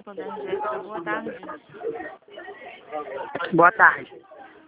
Santander, Jéssica. Boa tarde. Boa tarde.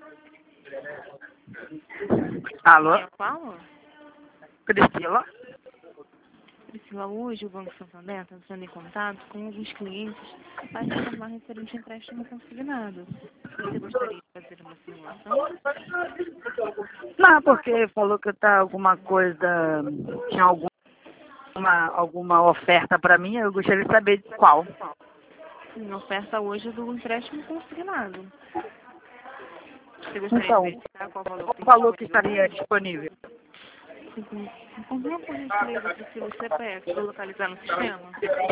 Alô? Quem eu falo? Priscila? Priscila, hoje o Banco Santander está entrando em contato com alguns clientes para informar referente ao empréstimo consignado. Você gostaria de fazer uma simulação? Não, porque falou que tá alguma coisa, tinha alguma oferta para mim, eu gostaria de saber de qual. Sim, a oferta hoje é do empréstimo consignado. Você gostaria Então, de verificar qual valor tem falou que disponível estaria hoje? disponível. Confirma por gentileza, Priscila, o CPF para localizar no sistema.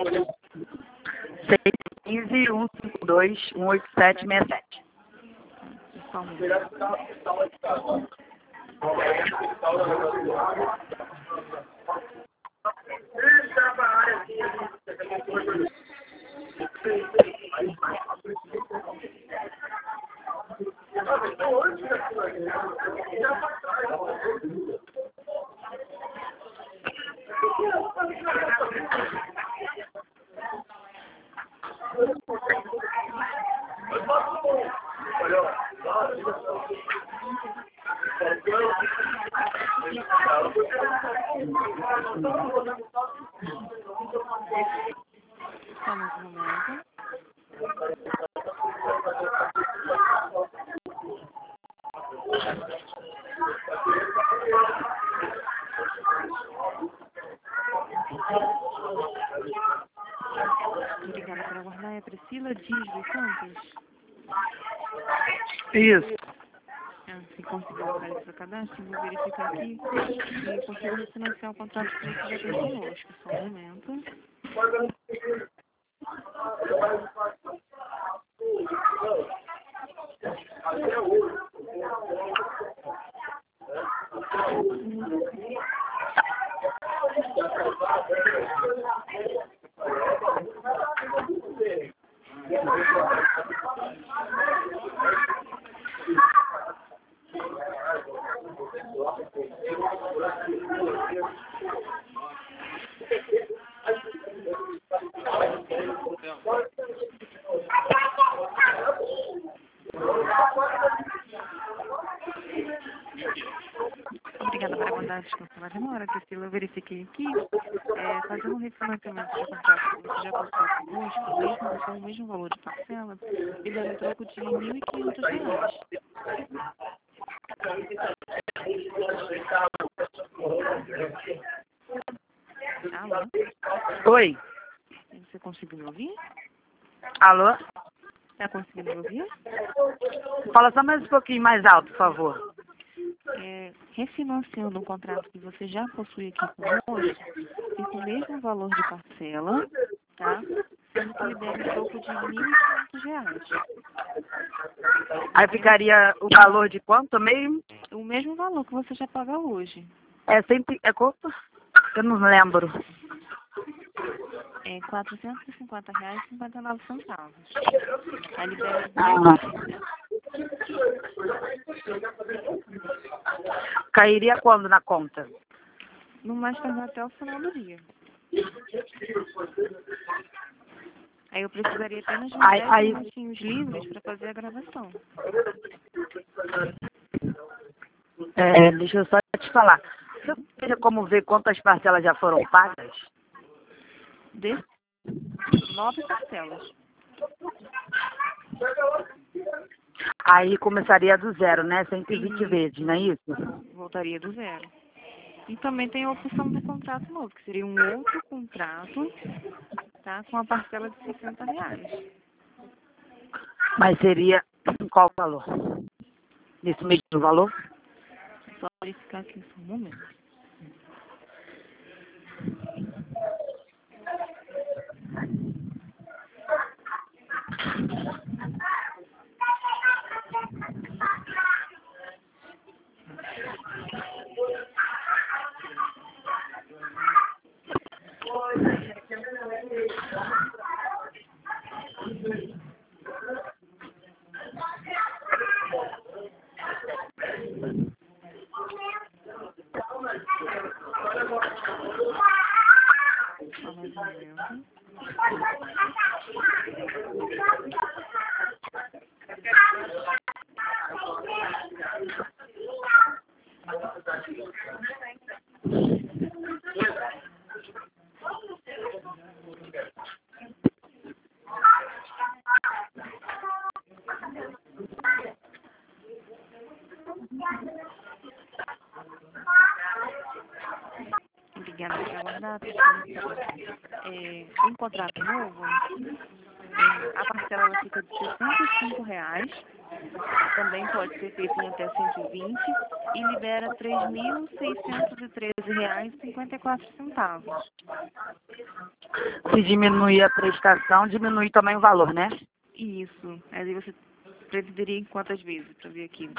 615-152-18767. Só um minuto. Só mais um momento. Obrigada por aguardar. É Priscila Dísio Santos. Isso. Se conseguir localizar seu cadastro, vou verificar aqui e consigo refinanciar o contrato que você já tem conosco. Só um momento. Obrigada por aguardar. Desculpa pela demora, Priscila. Eu verifiquei aqui, fazendo um refinanciamento de contrato que você já possui conosco, mesmo com o mesmo valor de parcela, ele era um troco de R$ 1.500. Alô? Oi. Você conseguiu me ouvir? Alô? Está conseguindo me ouvir? Fala só mais um pouquinho mais alto, por favor. Refinanciando um contrato que você já possui aqui conosco, e com o mesmo valor de parcela, tá? Sendo que ele deve um troco de R$ 1.500. Aí ficaria o valor de quanto mesmo? O mesmo valor que você já paga hoje. É quanto? Eu não lembro. É R$ 450,59. Aí libera Cairia quando na conta? no mais tardar até o final do dia. Aí eu precisaria apenas de uns 10 minutinhos livres para fazer a gravação. Deixa eu só te falar. Você teria como ver quantas parcelas já foram pagas? 9 parcelas. Aí começaria do zero, né? 120 vezes, não é isso? Voltaria do zero. E também tem a opção do contrato novo, que seria um outro contrato, tá? Com a parcela de R$ 60. Mas seria qual o valor? Nesse mesmo valor? Só verificar aqui só um momento. Armazenamento. Obrigada por aguardar. Em contrato novo, a parcela ela fica de R$ 65, também pode ser feito em até 120 e libera R$ 3.613,54. Se diminuir a prestação, diminui também o valor, né? Isso. Aí você pretenderia em quantas vezes? Para ver aqui.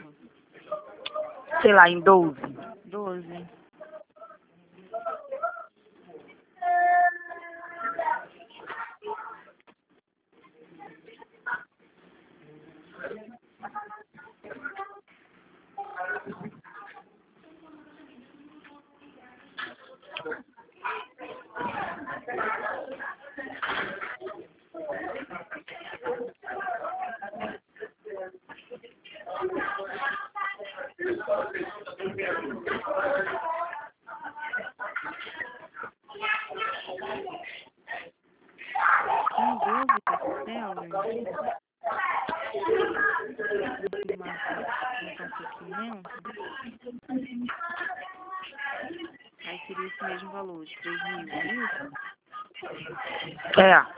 Sei lá, em 12. 12. Em 12 parcelas, aí seria esse mesmo valor, de 3.000, é isso? É.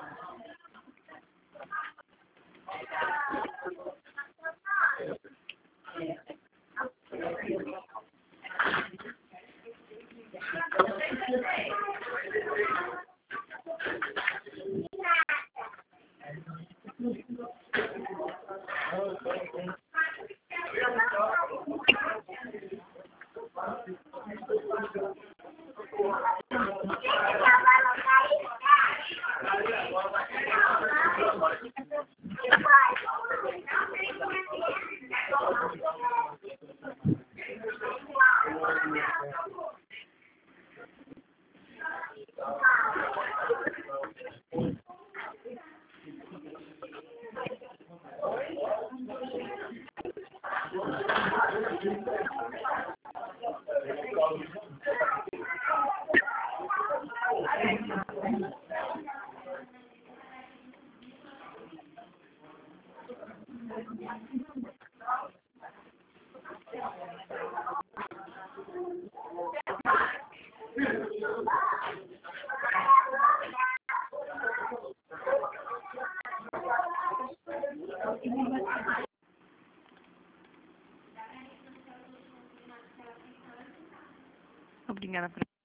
Obrigada por